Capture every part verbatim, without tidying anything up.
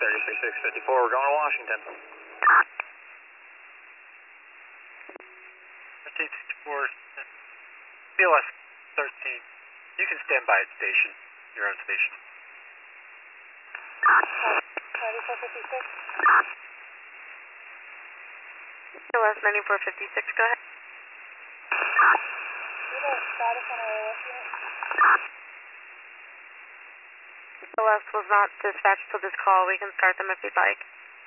thirty-three six fifty-four, we're going to Washington. fifteen sixty-four, B L S thirteen. You can stand by at station, your own station. ninety-four fifty-six. B L S ninety-four fifty-six, go ahead. Do you have a status on our A L S unit? B L S was not dispatched to this call. We can start them if you'd like.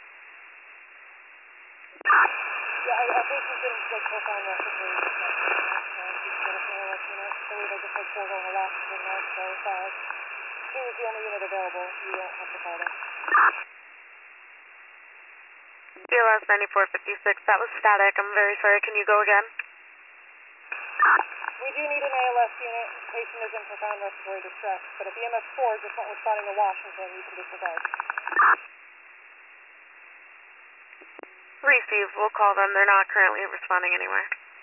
Yeah, our, our patient's been like profound respiratory distress. And she's got an A L S unit. I believe I just had four going to Washington now, so if uh, he was the only unit available, you don't have to call them. B L S ninety-four fifty-six, that was static. I'm very sorry. Can you go again? We do need an A L S unit. Patient is in profound respiratory distress, but if E M S four just not responding to Washington, you can disregard. Receive. We'll call them. They're not currently responding anywhere.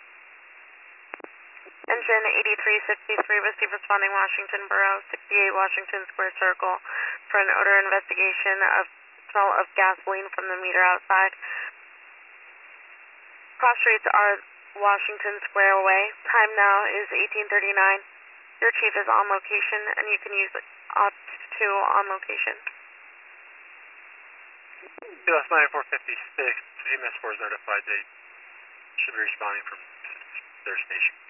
Engine eighty-three sixty-three, receive responding Washington Borough, sixty-eight Washington Square Circle for an odor investigation of smell of gasoline from the meter outside. Cross streets are Washington Square away. Time now is eighteen thirty-nine. Your chief is on location, and you can use opt two on location. B L S ninety-four fifty-six, E M S four is notified they should be responding from their station.